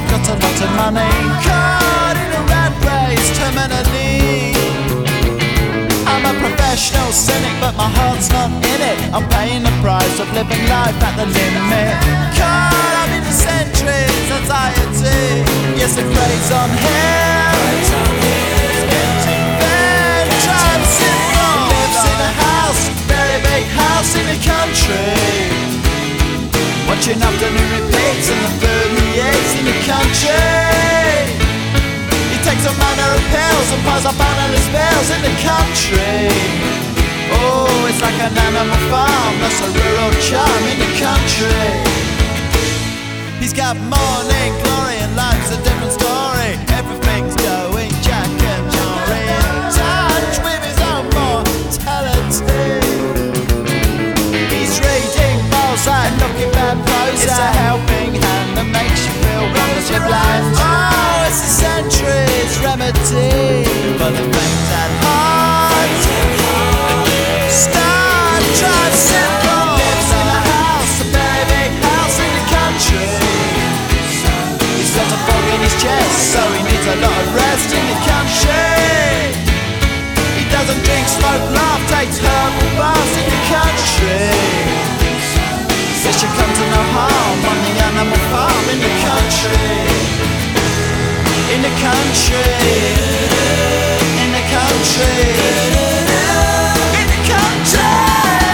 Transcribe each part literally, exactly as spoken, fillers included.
life, got a lot of money, caught in a rat race terminally. I'm a professional cynic, but my heart's not in it. I'm paying the price of living life at the limit. Caught up in the centuries, anxiety. Yes, it preys on him. Empty bed, trying syndrome. Lives in a house, very big house in the country, watching afternoon repeats and the food he eats in the country. He takes a manner of pills and piles up analyst bills in the country. Oh, it's like an animal farm, that's a rural charm in the country. He's got morning glory and life's a different story. Everything's going Jack and Jory, in touch with his own mortality. He's reading Balzac, looking bad prose. It's a helping hand that makes you feel wrong as you're blind. Oh, it's a century's remedy for the things at heart. Star Trek syndrome. Lives in a house, a very big house in the country. He's got a fog in his chest, so he needs a lot of rest in the country. He doesn't drink, smoke, laugh, takes herbal baths in the country. Says you come to no harm on the animal farm in the country. In the country. In the country. In the country.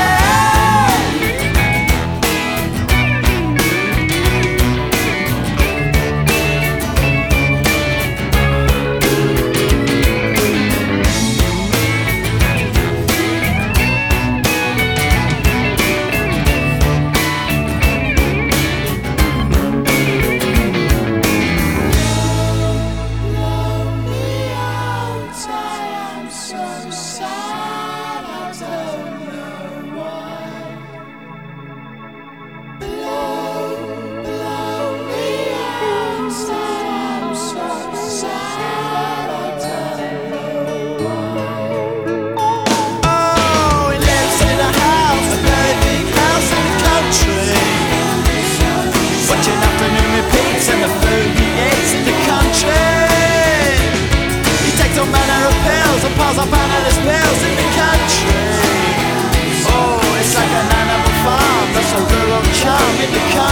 Piles up analyst bills in the country. Oh, it's like an animal farm, that's a rural charm in the country.